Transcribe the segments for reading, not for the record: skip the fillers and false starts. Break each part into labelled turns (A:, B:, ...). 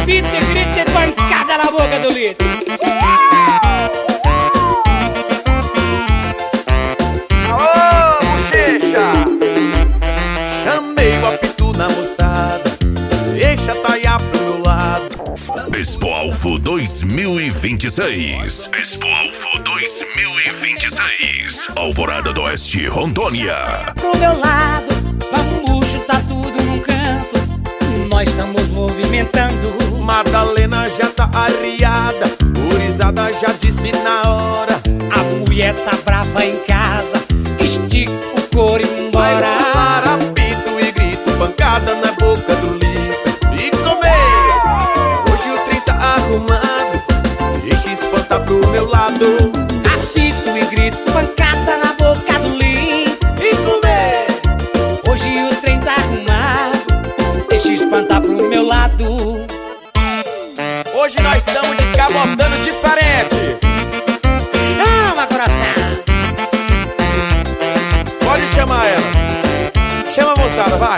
A: apito e grito e pancada na boca do litro.
B: Alô, bochecha!
C: Chamei o apito na moçada, deixa a taia pro meu lado.
D: Expo Alfo 2026. Expo Alfo 2026. Alvorada do Oeste, Rondônia.
A: Pro meu lado, vamos chutar tudo num canto. Nós estamos movimentando.
C: Madalena já tá arriada, gurizada já disse na hora.
A: A mulher tá brava em casa, estica o couro e
C: Vai
A: vambora.
C: rolar apito e grito, pancada na boca do litro. E comer! Hoje o trem tá arrumado, deixa espantar pro meu lado.
A: Apito e grito, pancada na boca do litro.
C: E comer!
A: Hoje o trem tá arrumado, deixa espantar pro meu lado.
C: Hoje nós estamos de cabotando diferente.
A: Calma, coração.
C: Pode chamar ela. Chama a moçada, vai.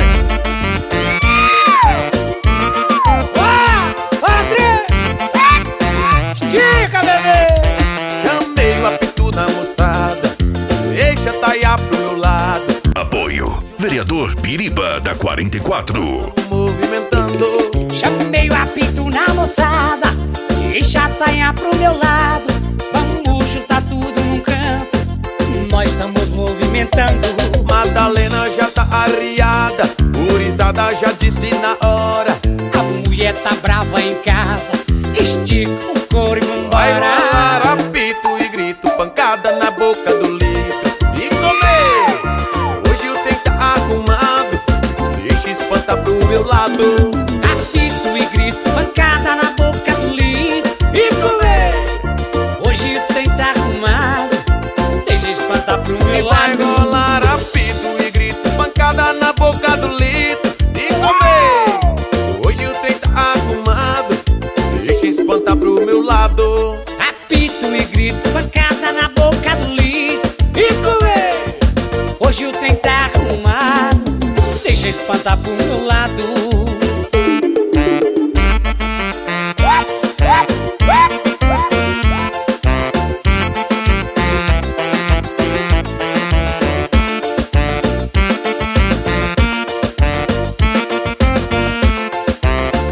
A: Estica, bebê.
C: Chamei o apito na moçada, deixa a taia pro meu lado.
D: Apoio Vereador Piriba da 44.
C: Movimentando.
A: Chamei o apito na moçada, deixa a taia pro meu lado. Vamos chutar tudo num canto, nós estamos movimentando.
C: Madalena já tá arriada, gurizada já disse na hora.
A: A mulher tá brava em casa, estica o couro e
C: Vai
A: vambora.
C: rolar apito e grito, pancada na boca do litro. E comer! Hoje o trem tá arrumado, deixa espantar pro meu lado.
A: Apito e grito, pancada na boca do litro.
C: E comer!
A: Hoje o trem tá arrumado, deixa espantar pro
C: E
A: meu
C: vai
A: lado.
C: rolar apito e grito, pancada na boca do litro. E comer! Hoje o trem tá arrumado, deixa espantar pro meu lado.
A: Apito e grito, pancada na boca do litro. E comer! Hoje o trem tá arrumado, deixa espantar pro meu lado.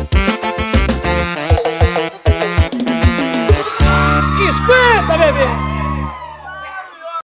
A: Espanta, bebê!